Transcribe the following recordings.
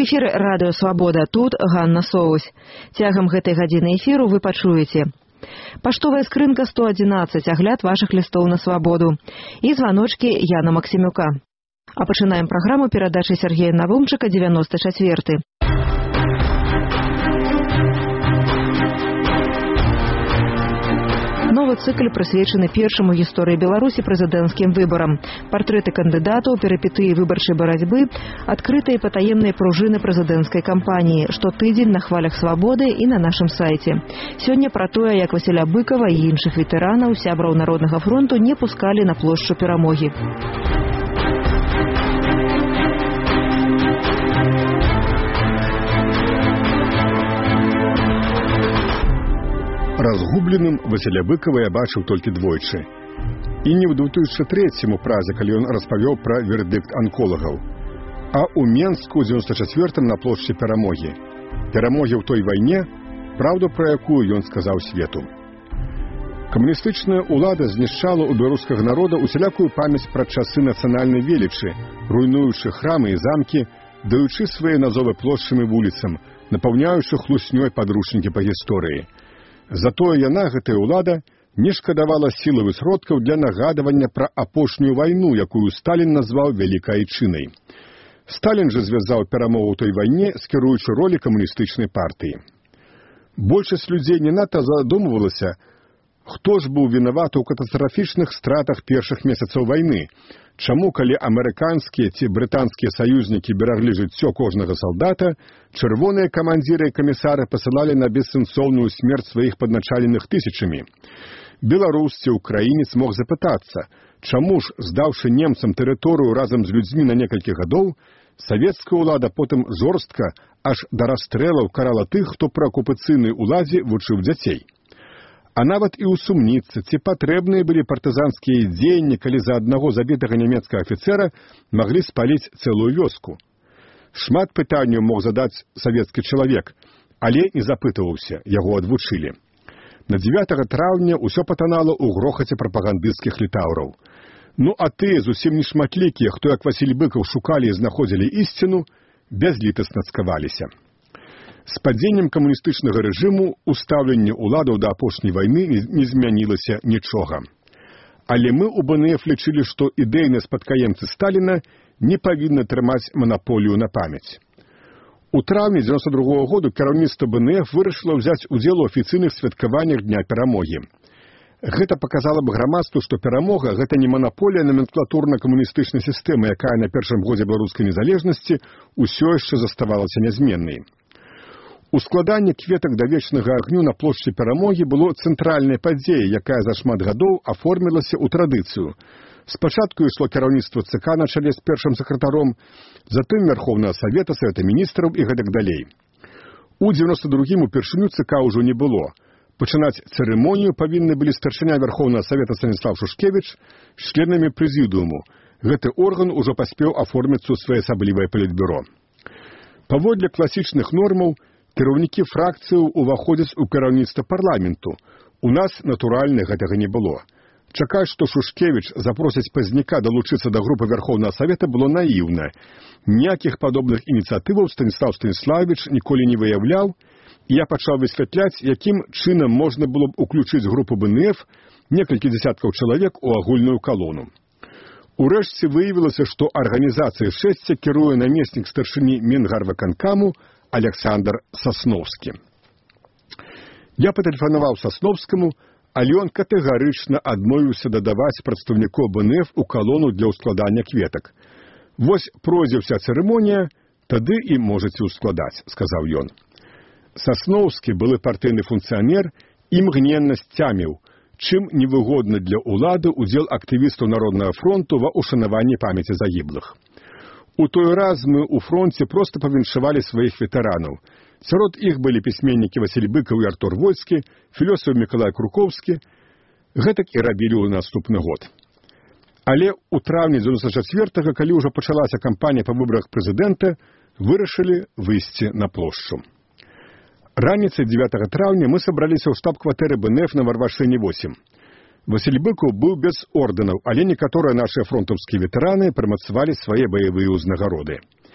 эфіры радыё «Свабода». Тут Ганна Соусь. Цягам гэтай гадзіны эфіру вы пачуеце. Паштовая скрынка 111, агляд вашых лістоў на свабоду. І званочкі Яна Максімюка. А пачынаем праграму перадачы Сергея Навумчыка, 94-й. Новы цыкл прысвечаны першаму гісторыі Беларусі прэзідэнцкім выбарам. Партрэты кандыдатаў, перыпетыі выбарчай барацьбы, адкрытыя патаемныя пружыны прэзідэнцкай кампаніі, штотыдзень на хвалях свабоды і на нашым сайце. Сёння пра тое, як Васіля Быкава і іншых ветэранаў, сябраў Народнага фронту не пускалі на плошчу Перамогі. Разгубленым Васіля Быкава я бачыў толькі двойчы. І не ў 2003 празе, калі ён распавёў пра вердыкт анколагаў, а ў Менску ў 94-м на плошчы Перамогі. Перамогі ў той вайне, праўду пра якую ён сказаў свету. Камуністычная ўлада знішчала ў беларускага народа усялякую памяць пра часы нацыянальнай велічы, руйнуючы храмы і замкі, даючы свае назовы плошчам і вуліцам, напаўняючы хлуснёй падручнікі па гісторыі. Затое яна, гэтая ўлада, не шкадавала сілаў і сродкаў для нагадавання пра апошнюю вайну, якую Сталін назваў вялікай айчынай. Сталін жа звязаў перамогу ў той вайне з кіруючай ролі камуністычнай партыі. Большасць людзей не надта задумвалася, хто ж быў вінаваты ў катастрафічных стратах першых месяцаў вайны, чаму, калі амерыканскія ці брытанскія саюзнікі бераглі жыццё кожнага салдата, чырвоныя камандзіры і камісары пасылалі на бессэнсоўную смерць сваіх падначаленых тысячамі. Беларус ці ўкраінец мог запытацца, чаму ж, здаўшы немцам тэрыторыю разам з людзьмі на некалькі гадоў, савецкая ўлада потым жорстка аж да расстрэлаў карала тых, хто пры акупацыйнай уладзе вучыў дзяцей. А нават і ўсумніцца, ці патрэбныя былі партызанскія дзеянні, калі за аднаго забітага нямецкага афіцэра маглі спаліць цэлую вёску. Шмат пытанняў мог задаць савецкі чалавек, але не запытываўся, яго адвучылі. На 9 траўня ўсё патанала ў грохаце прапагандысцкіх літаўраў. Ну а тыя зусім нешматлікія, хто як Васіль Быкаў шукалі і знаходзілі ісціну, бязлітасна цкаваліся. З падзеннем камуністычнага рэжыму устаўленне ўладаў да апошняй вайны не змянілася нічога. Але мы ў БНФ лічылі, што ідэйныя спадкаемцы Сталіна не павінны трымаць манаполію на памяць. У траўні 92-го году кіраўніцтва БНФ вырашыла ўзяць удзел у афіцыйных святкаваннях Дня Перамогі. Гэта паказала б грамадству, што перамога – гэта не манаполія наменклатурна-камуністычнай сістэмы, якая на першым годзе беларускай незалежнасці ўсё яшчэ заставалася нязменнай. Ускладанне кветак да вечнага агню на плошчы Перамогі было цэнтральнай падзеяй, якая за шмат гадоў аформілася ў традыцыю. Спачатку ішло кіраўніцтва ЦК на чале з першым сакратаром, затым Верховнага Савета, Савета міністраў і гэтак далей. У 92-м упершыню ЦК ўжо не было. Пачынаць цырымонію павінны былі старшыня Верховнага Савета Станіслав Шушкевіч з членамі прэзідыуму. Гэты орган ужо паспеў аформіцца ў своеасаблівае палітбюро. Паводле класічных нормаў, кіраўнікі фракцыяў уваходзяць у кіраўніцтва парламенту. У нас, натуральна, гэтага не было. Чакаць, што Шушкевіч запросіць пазняка далучыцца да групы Верховнага Савета, было наіўна. Ніякіх падобных ініцыятываў Станіслав Станіславович ніколі не выяўляў, і я пачаў высвятляць, якім чынам можна было б уключыць групу БНФ, некалькі дзесяткаў чалавек у агульную калону. Урэшце выявілася, што арганізацыяй шэсця кіруе намеснік старшыні Мінгарвыканкаму Александр Сасноўскі. Я патэлефанаваў Сасноўскаму, але ён катэгарычна адмовіўся дадаваць прадстаўнікоў БНФ у калону для ўскладання кветак. Вось пройдзе ўся цырымонія, тады і можаце ўскладаць, сказаў ён. Сасноўскі, былы партыйны функцыянер, імгненна сцяміў, чым невыгодны для ўлады удзел актывістаў Народнага фронту ва ўшанаванні памяці загіблых. У той раз мы ў фронце проста павіншавалі сваіх ветэранаў. Сярод іх былі пісьменнікі Васіль Быкаў і Артур Вольскі, філёсаф Мікалай Круковскі. Гэтак і рабілі ў наступны год. Але ў траўні 94-го, калі ўжо пачалася кампанія па выбарах прэзідэнта, вырашылі выйсці на плошчу. Раніцай 9 траўня мы сабраліся ў штаб-кватэры БНФ на Варвашыне 8. Васіль Быкаў быў без ордэнаў, але некаторыя нашыя фронтаўскія ветэраны прымацавалі свае баявыя ўзнагароды.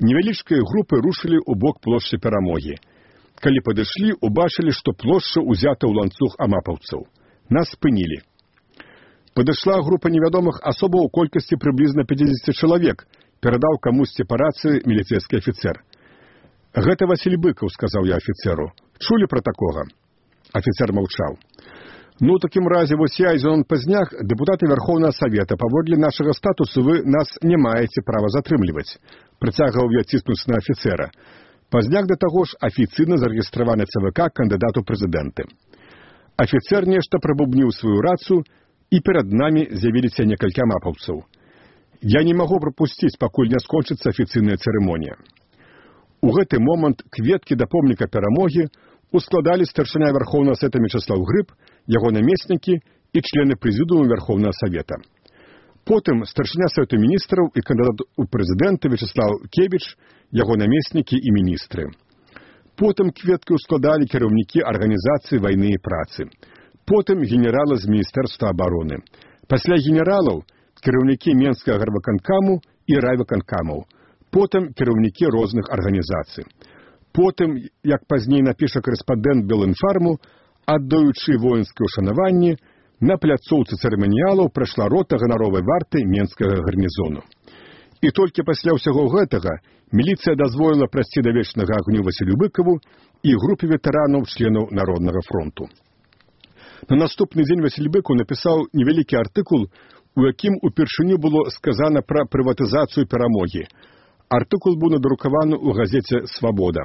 Невялічкай групы рушылі ў бок плошчы Перамогі. Калі падышлі, убачылі, што плошча ўзята ў ланцуг амапаўцаў. Нас спынілі. Падышла група невядомых асобаў у колькасці прыблізна 50 чалавек, перадаў камусьці па рацыі міліцэйскі афіцэр. «Гэта Васіль Быкаў», — сказаў я афіцэру. «Чулі пра такога?» Афіцэр маўчаў. «Ну, такім разе, вось я і Зенон Пазняк, дэпутаты Верховнага Савета, паводле нашага статусу вы нас не маеце права затрымліваць», — прыцягваў я ціснуць на афіцэра. Пазняк да таго ж афіцыйна зарэгістраваны ЦВК кандыдат у прэзідэнты. Афіцэр нешта прабубніў сваю рацыю, і перад намі з'явіліся некалькі амапаўцаў. Я не магу прапусціць, пакуль не скончыцца афіцыйная цырымонія. У гэты момант кветкі да помніка Перамогі ускладалі старшыня Верховнага Савета Мячаслаў Грыб, яго намеснікі і члены прэзідыуму Верховнага Савета. Потым старшыня Савету міністраў і кандыдат у прэзідэнты Вячаслаў Кебіч, яго намеснікі і міністры. Потым кветкі ускладалі кіраўнікі арганізацыі вайны і працы. Потым генералы з Міністэрства абароны. Пасля генералаў кіраўнікі Менскага гарвыканкаму і райвыканкамаў. Потым кіраўнікі розных арганізацый. Потым, як пазней напіша корэспандэнт Белінфарму, аддаючы воінскае ўшанаванне, на пляцоўцы цырыманіялаў прайшла рота ганаровай варты Менскага гарнізону. І толькі пасля ўсяго гэтага міліцыя дазволіла прайсці да вечнага агню Васілю Быкаву і групе ветэранаў членаў Народнага фронту. На наступны дзень Васіль Быкаў напісаў невялікі артыкул, у якім упершыню было сказана пра прыватызацыю Перамогі. Артыкул быў надрукаваны ў газеце «Свабода».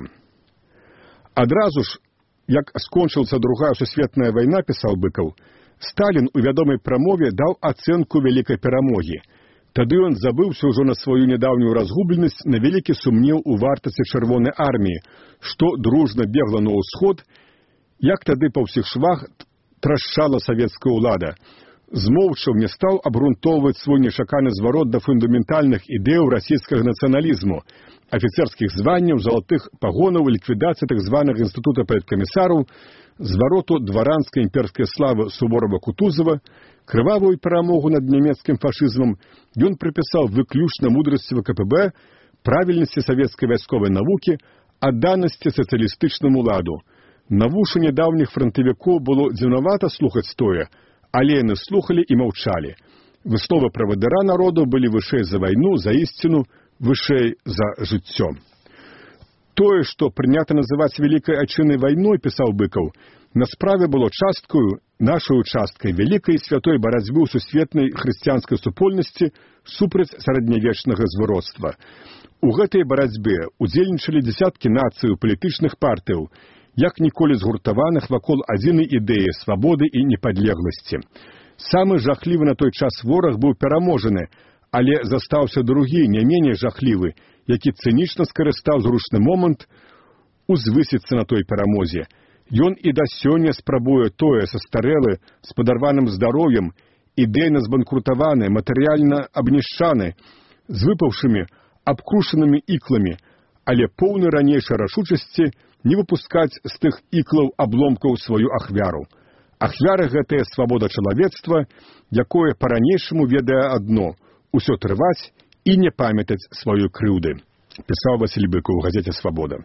Адразу ж, як скончылася Другая сусветная вайна, пісаў Быкаў, Сталін у вядомай прамове даў ацэнку вялікай перамогі. Тады ён забыўся ўжо на сваю нядаўнюю разгубленасць, на вялікі сумнеў у вартасці Чырвонай арміі, што дружна бегла на ўсход, як тады па ўсіх швах трашчала савецкая ўлада. Змоўчаў, не стаў абгрунтоўваць свой нечаканы зварот да фундаментальных ідэяў расійскага нацыяналізму, афіцэрскіх званняў, залатых пагонаў, ліквідацыі так званых інстытута паліткамісараў, звароту дваранскай імперскай славы Суворова-Кутузова, крывавую перамогу над нямецкім фашызмам ён прыпісаў выключна мудрасці ВКПБ, правільнасці савецкай вайсковай навукі, адданасці сацыялістычнаму ладу. На вушы нядаўніх франтавікоў было дзіўнавата слухаць тое, але яны слухалі і маўчалі. Высновы правадыра народу былі вышэй за вайну, за ісціну, вышэй за жыццё. Тое, што прынята называць вялікай айчыннай вайной, пісаў Быкаў, на справе было часткаю, нашай часткай вялікай святой барацьбы ў сусветнай хрысціянскай супольнасці супраць сярэднявечнага звыроцтва. У гэтай барацьбе удзельнічалі дзясяткі нацый палітычных партыяў, як ніколі згуртаваных вакол адзінай ідэі свабоды і непадлегласці. Самы жахлівы на той час вораг быў пераможаны, але застаўся другі, не меней жахлівы, які цынічна скарыстаў зручны момант узвысіцца на той перамозе. Ён і да сёння спрабуе тое састарэлы, з падарваным здароўем, ідэйна збанкрутаваны, матэрыяльна абнішчаны, з выпаўшымі, абкрушанымі ікламі, але поўны ранейшай рашучасці не выпускаць з тых іклаў абломкаў сваю ахвяру. Ахвяра гэтая свабода чалавецтва, якое па-ранейшаму ведае адно – усё трываць і не памятаць сваёй крыўды, пісаў Васіль Быкаў у газеце «Свабода».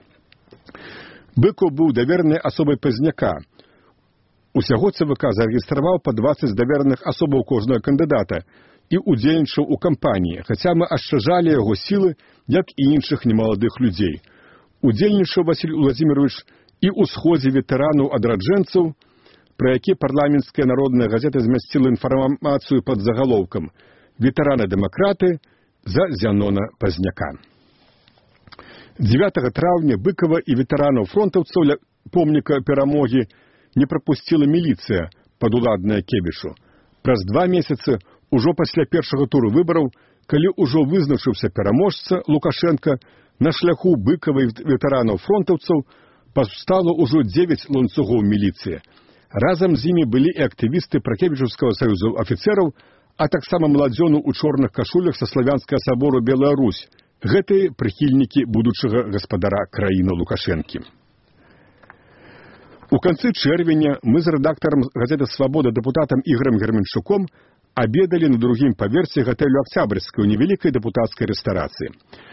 Быкаў быў даверанай асобай Пазняка. Усяго ЦВК зарэгістраваў па 20 давераных асобаў кожнага кандыдата і удзельнічаў у кампаніі, хаця мы ашчажалі яго сілы, як і іншых немаладых людзей. Удзельнічаў Васіль Уладзімірович і ў сходзе ветэранаў-адраджэнцаў, пра які парламенцкая народная газета змясціла інфармацыю пад загалоўкам «Ветэраны-дэмакраты за Зянона Пазняка». 9 траўня Быкава і ветэранаў-фронтаўцаў ля помніка Перамогі не прапусціла міліцыя, падуладная Кебішу. Праз 2 месяцы, ужо пасля першага туру выбараў, калі ўжо вызначыўся пераможца Лукашенка, на шляху Быкава і ветэранаў-фронтаўцаў паўстала ўжо 9 ланцугоў міліцыі. Разам з імі былі і актывісты Пракебічаўскага саюзу афіцэраў, а таксама маладзёну ў чорных кашулях са славянскага сабору Белая Русь. Гэтыя прыхільнікі будучага гаспадара краіны Лукашэнкі. У канцы чэрвеня мы з рэдактарам газеты «Свабода» дэпутатам Ігорам Герменчуком абедалі на другім паверсе гатэлю «Октябрьскай» у невялікай дэпутацкай рэстарацыі.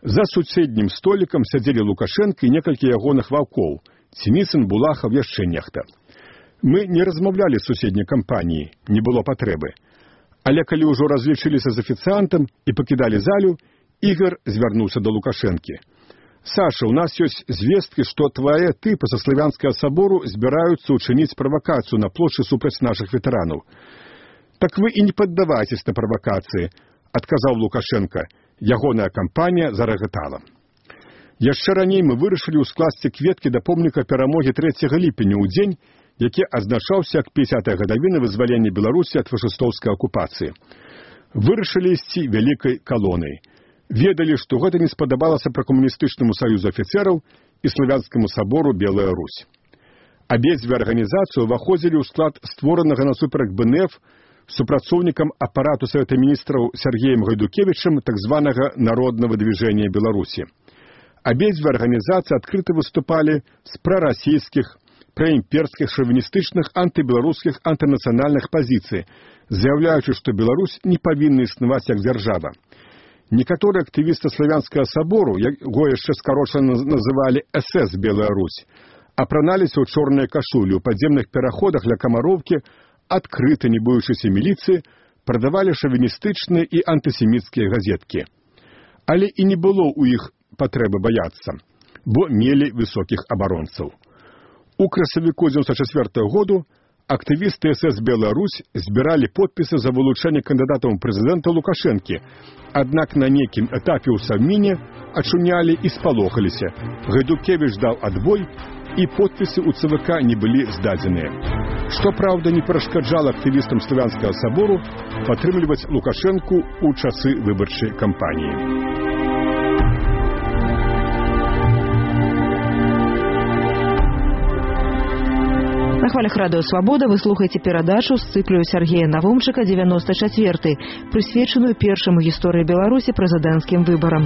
За суседнім столікам сядзелі Лукашенко і некалькі ягоных ваўкоў, Сініцын, Булахаў, яшчэ нехта. Мы не размаўлялі з суседняй кампаніі, не было патрэбы. Але калі ўжо разлічыліся з афіцыантам і пакідалі залю, Ігор звярнуўся да Лукашэнкі. «Саша, у нас ёсць звесткі, што твае тыпы са Славянскага сабору збіраюцца ўчыніць правакацыю на плошчы супраць нашых ветэранаў». «Так вы і не паддавайцесь на правакацыі», – адказаў Лукашенко. Ягоная кампанія зарагатала. Яшчэ раней мы вырашылі ўскласці кветкі да помніка перамогі 3 ліпеня ў дзень, які адзначаўся як 50-я гадавіна вызвалення Беларусі ад фашыстоўскай акупацыі. Вырашылі ісці вялікай калонай. Ведалі, што гэта не спадабалася пракамуністычнаму саюзу афіцэраў і Славянскаму сабору Белая Русь. Абедзве арганізацыі ўваходзілі ў склад створанага насуперак БНФ супрацоўнікам апарату Савета міністраў Сергеем Гайдукевічам так званага Народнага движення Беларусі. Абедзве арганізацыі адкрыта выступалі з прарасійскіх, праімперскіх, шавіністычных, антыбеларускіх, антынацыянальных пазіцый, заяўляючы, што Беларусь не павінна існаваць як дзяржава. Некаторыя актывісты Славянскага сабору, яго яшчэ скарочана называлі СС Белая Русь, апраналіся ў чорныя кашулі, у падземных пераходах ля Камароўкі, адкрыта не боючыся міліцыі, прадавалі шавіністычныя і антысеміцкія газеткі. Але і не было ў іх патрэбы баяцца, бо мелі высокіх абаронцаў. У красавіку 1994 году актывісты СС Белая Русь збіралі подпісы за вылучэнне кандыдатам у прэзідэнта Лукашэнкі, аднак на нейкім этапе ў Савміне ачунялі і спалохаліся. Гайдукевіч даў адбой, і подпісы ў ЦВК не былі здадзеныя. Што, праўда, не перашкаджала актывістам Славянскага сабору падтрымліваць Лукашэнку ў часы выбарчай кампаніі. На хвалях радыё «Свабода» вы слухаеце перадачу з цыклю Сергея Навумчыка «94», прысвечаную першаму гісторыі Беларусі прэзідэнцкім выбарам.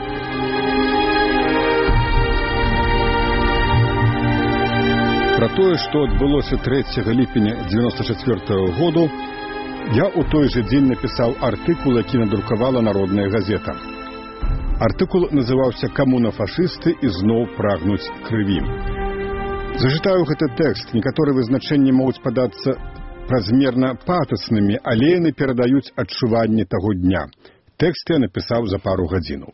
Пра тое, што адбылося 3 ліпеня 1994 году, я ў той жа дзень напісаў артыкул, які надрукавала Народная газета. Артыкул называўся «Камуна-фашысты ізноў прагнуць крыві». Зачытаю гэты тэкст. Некаторыя вызначэнні могуць падацца празмерна патаснымі, але яны перадаюць адчуванне таго дня. Тэкст я напісаў за пару гадзінаў.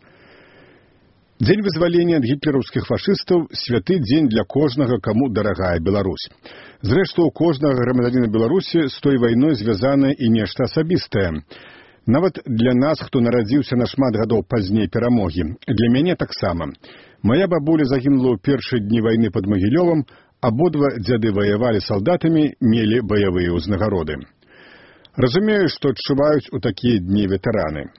Дзень вызвалення ад гітлераўскіх фашыстаў – святы дзень для кожнага, каму дарагая Беларусь. Зрэшты, у кожнага грамадзяніна Беларусі з той вайной звязанае і нешта асабістае. Нават для нас, хто нарадзіўся на шмат гадоў пазней перамогі. Для мяне таксама. Моя бабуля загінула ў першыя дні вайны пад Магілёвам, абодва дзяды ваявалі салдатамі, мелі баявыя ўзнагароды. Разумею, што адчуваюць у такія дні ветэраны.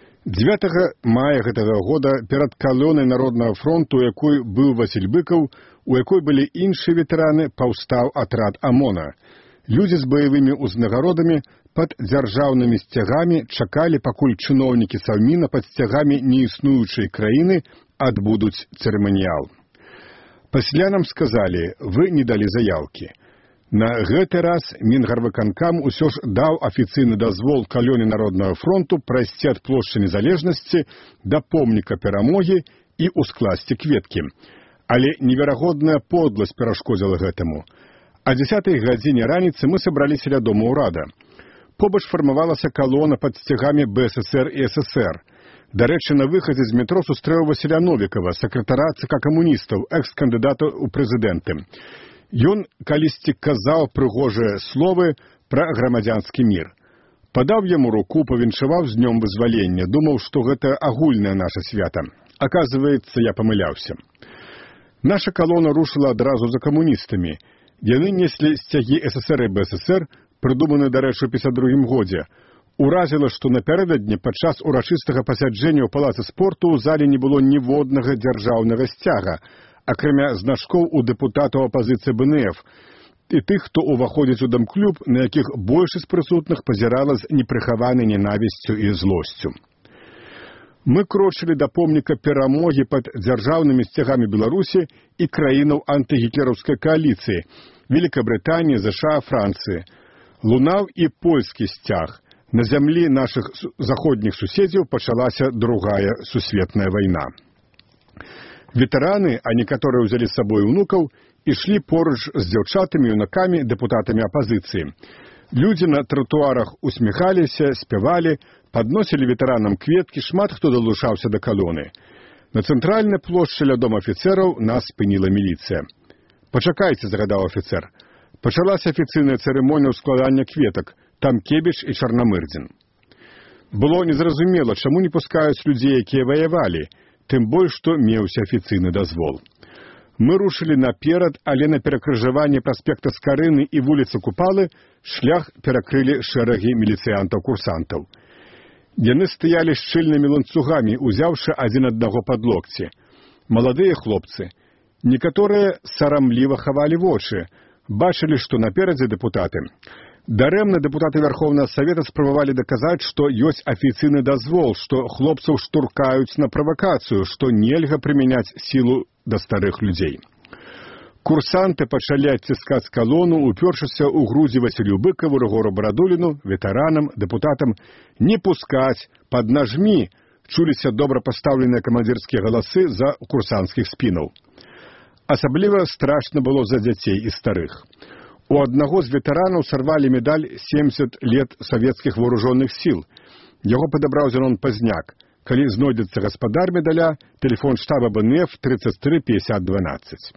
9 мая гэтага года перад калонай Народнага фронту, у якой быў Васіль Быкаў, у якой былі іншыя ветэраны, паўстаў атрад АМОНа. Людзі з баявымі ўзнагародамі пад дзяржаўнымі сцягамі чакалі, пакуль чыноўнікі Савміна пад сцягамі неіснуючай краіны адбудуць цырыманіял. Пасля нам сказалі, вы не далі заяўкі. На гэты раз Мінгарвыканкам усё ж даў афіцыйны дазвол калоне Народнага фронту прайсці ад плошчы Незалежнасці да помніка перамогі і ускласці кветкі. Але неверагодная подласць перашкодзіла гэтаму. О 10 гадзіне раніцы мы сабраліся ля дома ўрада. Побач фармавалася калона пад сцягамі БССР і ССР. Дарэчы, на выхадзе з метро сустрэў Васіля Новікава, сакратара ЦК камуністаў, экс-кандыдата ў прэзідэнты. Ён калісьці казаў прыгожыя словы пра грамадзянскі мір. Падаў яму руку, павіншаваў з днём вызвалення, думаў, што гэта агульнае наша свята. Аказваецца, я памыляўся. Наша калона рушыла адразу за камуністамі. Яны неслі сцягі ССР і БССР, прыдуманы, дарэчы, у 52 годзе. Уразіла, што напярэдадні падчас урачыстага пасяджэння ў палацы спорту ў зале не было ніводнага дзяржаўнага сцяга, акрамя значкоў у дэпутатаў апазіцыі БНФ і тых, хто ўваходзіць у дамклуб, на якіх большасць прысутных пазірала з непрыхаванай ненавісцю і злосцю. Мы крочылі да помніка перамогі пад дзяржаўнымі сцягамі Беларусі і краінаў антыгітлераўскай кааліцыі – Великабрытаніі, ЗША, Францыі. Лунаў і польскі сцяг. На зямлі нашых заходніх суседзяў пачалася другая сусветная вайна. Ветэраны, а некаторыя ўзялі з сабой унукаў, ішлі поруч з дзяўчатамі, юнакамі, дэпутатамі апазіцыі. Людзі на тратуарах усміхаліся, спявалі, падносілі ветэранам кветкі, шмат хто далучаўся да калоны. На цэнтральнай плошчы ля дома афіцэраў нас спыніла міліцыя. «Пачакайце», – загадаў афіцэр. Пачалася афіцыйная цырымонія складання кветак, Тамкевіч і Чарнамырдзін. Было незразумела, чаму не пускаюць людзей, якія ваявалі, тым больш, што меўся афіцыйны дазвол. Мы рушылі наперад, але на перакрыжаванні праспекта Скарыны і вуліцы Купалы шлях перакрылі шэрагі міліцыянтаў-курсантаў. Яны стаялі шчыльнымі ланцугамі, узяўшы адзін аднаго пад локці. Маладыя хлопцы. Некаторыя сарамліва хавалі вочы, бачылі, што наперадзе дэпутаты. Дарэмна дэпутаты Верховнага Савета спрабавалі даказаць, што ёсць афіцыйны дазвол, што хлопцаў штуркаюць на правакацыю, што нельга прымяняць сілу да старых людзей. Курсанты пачалі адціскаць калону, упёршыся ў грудзі Васілю Быкаву, Рыгору Барадуліну, ветэранам, дэпутатам. «Не пускаць! Паднажмі!» чуліся добра пастаўленыя камандзірскія галасы за курсанцкіх спінаў. Асабліва страшна было за дзяцей і старых. У аднаго з ветэранаў сарвалі медаль 70 лет савецкіх вооружённых сіл. Яго падабраў Зенон Пазняк. Калі знойдзецца гаспадар медаля, тэлефон штаба БНФ 33 50 12.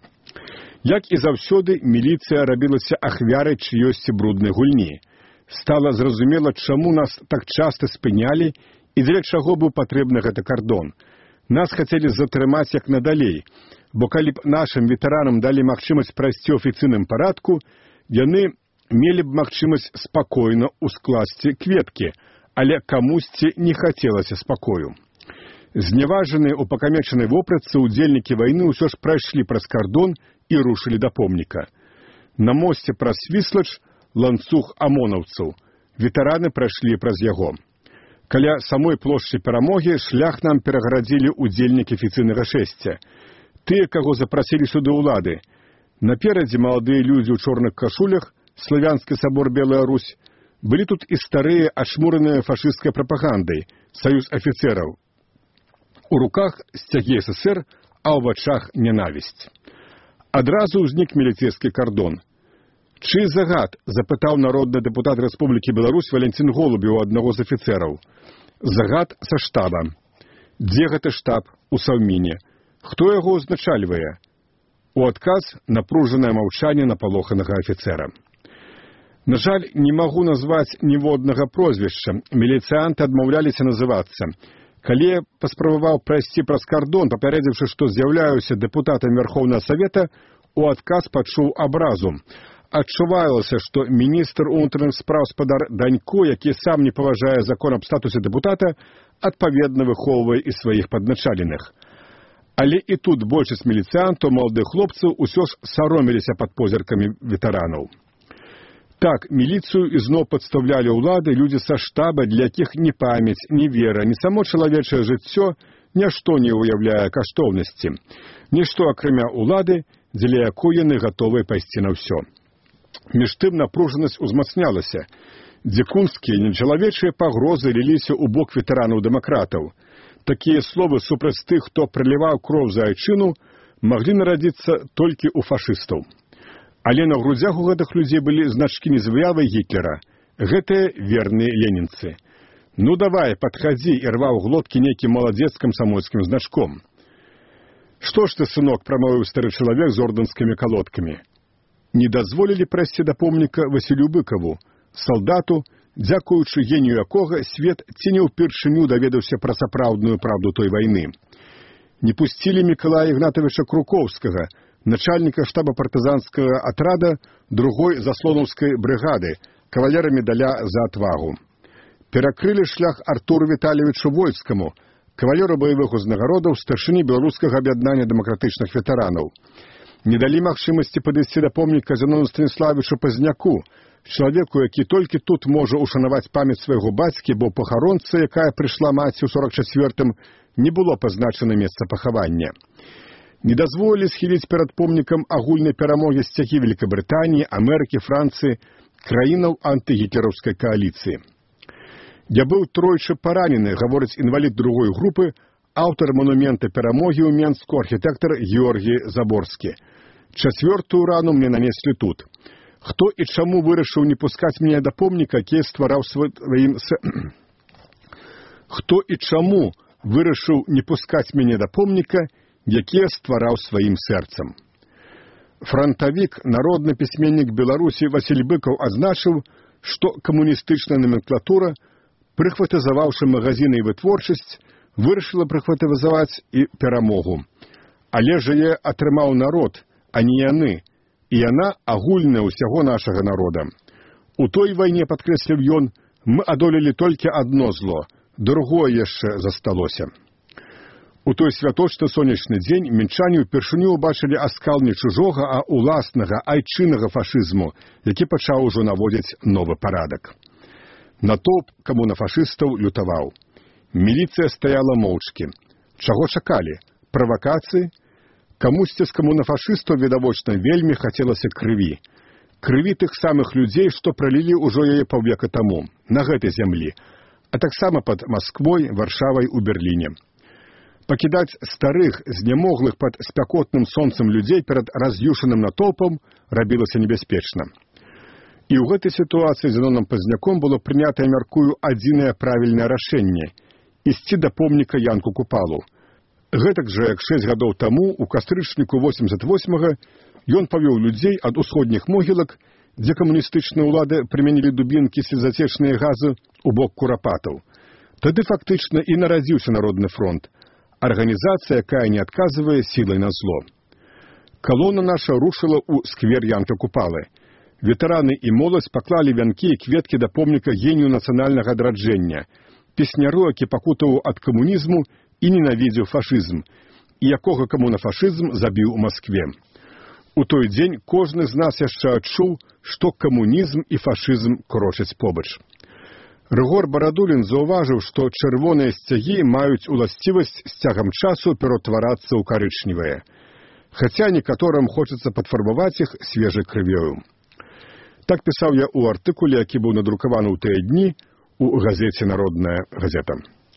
Як і заўсёды, міліцыя рабілася ахвярай чыёсьці бруднай гульні. Стала зразумела, чаму нас так часта спынялі і дзеля чаго быў патрэбны гэты кардон. Нас хацелі затрымаць як надалей, бо калі б нашым ветэранам далі магчымасць прайсці ў афіцыйным парадку, яны мелі б магчымасць спакойна ускласці кветкі, але камусьці не хацелася спакою. Зняважаныя ў пакамечанай вопратцы удзельнікі вайны ўсё ж прайшлі праз кардон і рушылі да помніка. На мосце праз Свіслач ланцуг амонаўцаў. Ветэраны прайшлі праз яго. Каля самой плошчы Перамогі шлях нам перагарадзілі удзельнікі афіцыйнага шэсця. Тыя, каго запрасілі сюды ўлады. Наперадзе маладыя людзі ў чорных кашулях, славянскі сабор Белая Русь, былі тут і старыя, ачмураныя фашысцкай прапагандай, саюз афіцэраў. У руках сцягі СССР, а ў вачах нянавісць. Адразу ўзнік міліцейскі кардон. «Чый загад?» – запытаў народны дэпутат Рэспублікі Беларусь Валянцін Голубеў у аднаго з афіцэраў. «Загад са штаба». «Дзе гэты штаб?» «У Саўміне». «Хто яго ўзначальвае?» У адказ напружанае маўчанне напалоханага афіцэра. На жаль, не магу назваць ніводнага прозвішча. Міліцыянты адмаўляліся называцца. Калі я паспрабаваў прайсці праз кардон, папярэдзіўшы, што з'яўляюся дэпутатам Верховнага Савета, у адказ пачуў абразу. Адчувалася, што міністр унутраных спраў спадар Данько, які сам не паважае закон аб статусе дэпутата, адпаведна выхоўвае і сваіх падначаленых. Але і тут большасць міліцыянтаў, маладых хлопцаў, усё ж сароміліся пад позіркамі ветэранаў. Так, міліцыю ізноў падстаўлялі ўлады людзі са штаба, для якіх ні памяць, ні вера, ні само чалавечае жыццё нішто не ўяўляе каштоўнасці. Нішто, акрамя ўлады, дзеля якой яны гатовыя пайсці на ўсё. Між тым напружанасць узмацнялася. Дзікунскія, нечалавечыя пагрозы ліліся ў бок ветэранаў-дэмакратаў. Такія словы супраць тых, хто праліваў кроў за айчыну, маглі нарадзіцца толькі ў фашыстаў. Але на грудзях у гэтых людзей былі значкі не з выявай Гітлера. Гэтыя верныя ленінцы. «Ну давай, падхадзі», і рваў глоткі нейкі маладзец з камсамольскім значком. «Што ж ты, сынок», – прамовіў стары чалавек з ордэнскімі калодкамі. Не дазволілі прайсці да помніка Васілю Быкаву, салдату, дзякуючы генію якога свет ці не ўпершыню даведаўся пра сапраўдную праўду той вайны. Не пусцілі Мікалая Ігнатавіча Крукоўскага, начальніка штаба партызанскага атрада 2-й заслонаўскай брыгады, кавалера медаля за отвагу. Перакрылі шлях Артуру Віталійевичу Вольскаму, кавалеру баявых узнагародаў, старшыні беларускага аб'яднання дэмакратычных ветэранаў. Не далі магчымасці падысці да помніка Зенону Станіславовичу Пазняку, чалавеку, які толькі тут можа ушанаваць памяць свайго бацькі, бо пахаронцы, якая прыйшла маці ў 44-м, не было пазначана месца пахавання. Не дазволілі схіліць перад помнікам агульнай перамогі сцягі Великабрытаніі, Амерыкі, Францыі, краінаў антыгітлераўскай кааліцыі. Я быў тройчы паранены, гаворыць інвалід другой групы, аўтар манумента перамогі ў Менску, архітэктар Георгій Заборскі. 4-ю рану мне нанеслі тут. Хто і чаму вырашыў не пускаць мяне да помніка, які ствараў сваім Хто і чаму вырашыў не пускаць мяне да помніка, які ствараў сваім сэрцам. Франтавік, народны пісьменнік Беларусі Васіль Быкаў адзначыў, што камуністычная номенклатура, прыхватызаваўшы магазіны і вытворчасць, вырашыла прыхватызаваць і перамогу. Але ж яе атрымаў народ, а не яны, і яна агульная ўсяго нашага народа. У той вайне, падкрэсліў ён, мы адолелі толькі адно зло, другое яшчэ засталося. У той святочны сонечны дзень мінчане ўпершыню ўбачылі аскал не чужога, а уласнага, айчыннага фашызму, які пачаў ужо наводзіць новы парадак. Натоўп камунафашыстаў лютаваў. Міліцыя стаяла моўчкі. Чаго чакалі? Правакацыі? Камусьці з камунафашыстаў, відавочна, вельмі хацелася крыві. Крыві тых самых людзей, што пралілі ўжо яе паўвека таму, на гэтай зямлі, а таксама пад Масквой, Варшавай, у Берліне. Пакідаць старых, знямоглых пад спякотным сонцам людзей перад раз'юшаным натоўпам рабілася небяспечна. І ў гэтай сітуацыі Зеноном Пазняком было прынятае, мяркую, адзінае правільнае рашэнне – ісці да помніка Янку Купалу. Гэтак жа, як 6 гадоў таму, у кастрычніку 88-га, ён павёў людзей ад усходніх могілак, дзе камуністычныя ўлады прымянілі дубінкі слезацечныя газы у бок курапатаў. Тады фактычна і нарадзіўся Народны фронт, арганізацыя, якая не адказвае сілай на зло. Калона наша рушыла ў сквер Янка Купалы. Ветэраны і моладзь паклалі вянкі і кветкі да помніка генію нацыянальнага адраджэння, песняру, які пакутаваў ад камунізму і ненавідзеў фашызм, і якога камунафашызм забіў у Маскве. У той дзень кожны з нас яшчэ адчуў, што камунізм і фашызм крочаць побач. Рыгор Барадулін заўважыў, што чырвоныя сцягі маюць уласцівасць з цягам часу пераўтварацца ў карычневыя, хаця некаторым хочацца падфарбаваць іх свежай крывёю. Так пісаў я ў артыкуле, які быў надрукаваны ў тыя дні у газеце «Народная газета».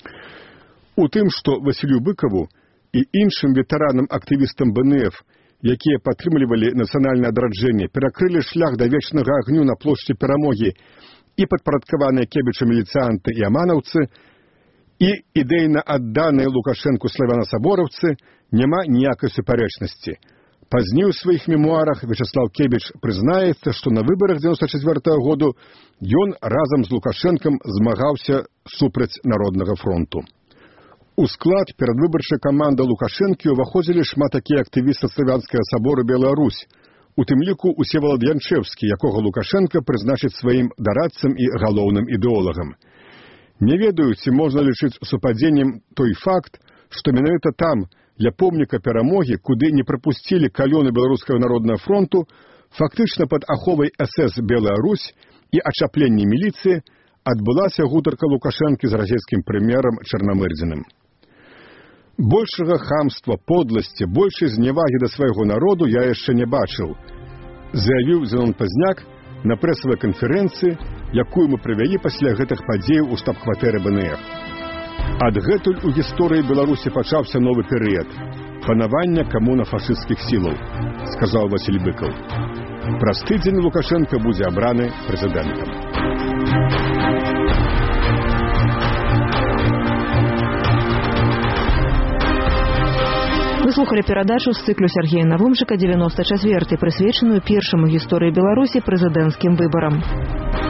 У тым, што Васілю Быкаву і іншым ветэранам-актывістам БНФ, якія падтрымлівалі нацыянальнае адраджэнне, перакрылі шлях да вечнага агню на плошчы Перамогі і падпарадкаваныя Кебічу міліцыянты і аманаўцы, і ідэйна адданыя Лукашэнку славяна-сабораўцы, няма ніякай супярэчнасці. Пазней у сваіх мемуарах Вячаслаў Кебіч прызнаецца, што на выбарах 94-го году ён разам з Лукашэнкам змагаўся супраць Народнага фронту. У склад перадвыбарчай каманды Лукашэнкі ўваходзілі шмат такія актывісты славянскага сабору Беларусь, у тым ліку Усевалад Янчэўскі, якога Лукашэнка прызначыць сваім дарадцам і галоўным ідэолагам. Не ведаю, ці можна лічыць супадзеннем той факт, што менавіта там, для помніка Перамогі, куды не прапусцілі калёны Беларускага народнага фронту, фактычна пад аховай СС Беларусь і ачапленне міліцыі адбылася гутарка Лукашэнкі з расійскім прэм'ерам Чарнамырдзіным. Большага хамства, подласці, большай зневагі да свайго народу я яшчэ не бачыў, заявіў Зенон Пазняк на прэсавай канферэнцыі, якую мы правялі пасля гэтых падзеяў у штаб-кватэры БНФ. Адгэтуль у гісторыі Беларусі пачаўся новы перыяд – панавання камунафашысцкіх сілаў, сказаў Васіль Быкаў. Праз тыдзень Лукашэнка будзе абраны прэзідэнтам. Вы слухали перадачу з цыклу Сергея Навумчыка «94», прысвечаную першаму гісторыі Беларусі прэзідэнцкім выбарам.